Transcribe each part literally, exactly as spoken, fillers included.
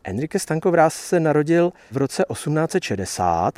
Enrique Stanko Vráz se narodil v roce osmnáct set šedesát,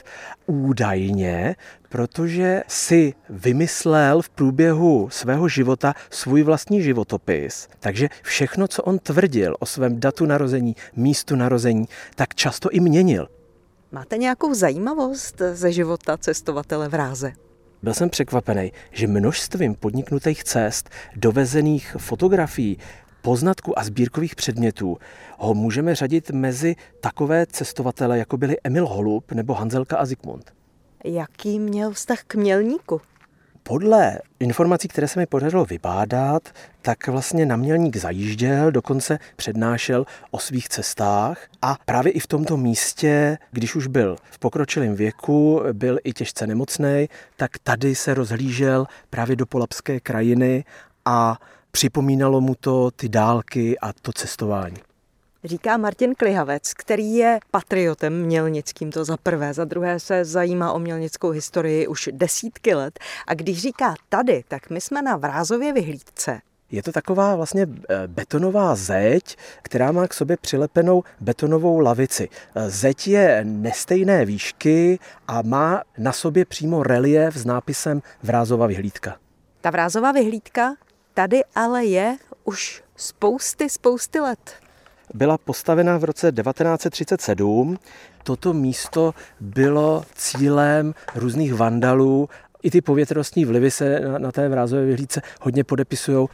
údajně, protože si vymyslel v průběhu svého života svůj vlastní životopis. Takže všechno, co on tvrdil o svém datu narození, místu narození, tak často i měnil. Máte nějakou zajímavost ze života cestovatele Vráze? Byl jsem překvapený, že množstvím podniknutých cest, dovezených fotografií, poznatků a sbírkových předmětů ho můžeme řadit mezi takové cestovatele, jako byli Emil Holub nebo Hanzelka a Zikmund. Jaký měl vztah k Mělníku? Podle informací, které se mi podařilo vybádat, tak vlastně na Mělník zajížděl, dokonce přednášel o svých cestách a právě i v tomto místě, když už byl v pokročilém věku, byl i těžce nemocný, tak tady se rozhlížel právě do polabské krajiny a připomínalo mu to ty dálky a to cestování. Říká Martin Klihavec, který je patriotem mělnickým, to za prvé. Za druhé se zajímá o mělnickou historii už desítky let. A když říká tady, tak my jsme na Vrázově vyhlídce. Je to taková vlastně betonová zeď, která má k sobě přilepenou betonovou lavici. Zeď je nestejné výšky a má na sobě přímo reliéf s nápisem Vrázova vyhlídka. Ta Vrázová vyhlídka tady ale je už spousty, spousty let. Byla postavena v roce devatenáct set třicet sedm. Toto místo bylo cílem různých vandalů. I ty povětrnostní vlivy se na, na té Vrázové vyhlídce hodně podepisují.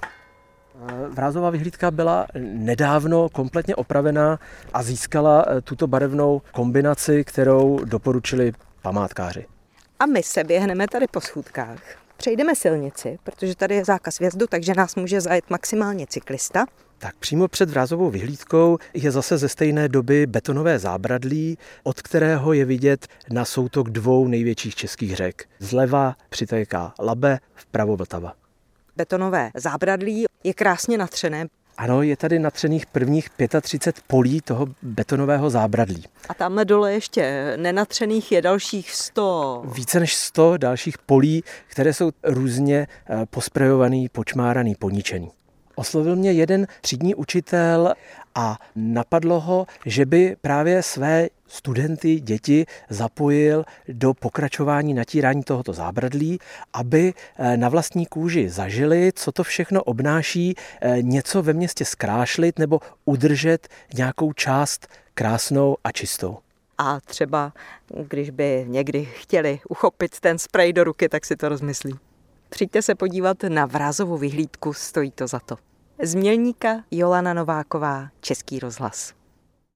Vrázová vyhlídka byla nedávno kompletně opravená a získala tuto barevnou kombinaci, kterou doporučili památkáři. A my se běhneme tady po schůdkách. Přejdeme silnici, protože tady je zákaz vjezdu, takže nás může zajet maximálně cyklista. Tak přímo před Vrázovou vyhlídkou je zase ze stejné doby betonové zábradlí, od kterého je vidět na soutok dvou největších českých řek. Zleva přitéká Labe, vpravo Vltava. Betonové zábradlí je krásně natřené. Ano, je tady natřených prvních třicet pět polí toho betonového zábradlí. A tamhle dole ještě nenatřených je dalších sto. Více než sto dalších polí, které jsou různě posprejovaný, počmáraný, poničený. Oslovil mě jeden třídní učitel a napadlo ho, že by právě své studenty, děti zapojil do pokračování natírání tohoto zábradlí, aby na vlastní kůži zažili, co to všechno obnáší něco ve městě zkrášlit nebo udržet nějakou část krásnou a čistou. A třeba, když by někdy chtěli uchopit ten sprej do ruky, tak si to rozmyslí. Přijďte se podívat na Vrázovou vyhlídku, stojí to za to. Z Mělníka Jolana Nováková, Český rozhlas.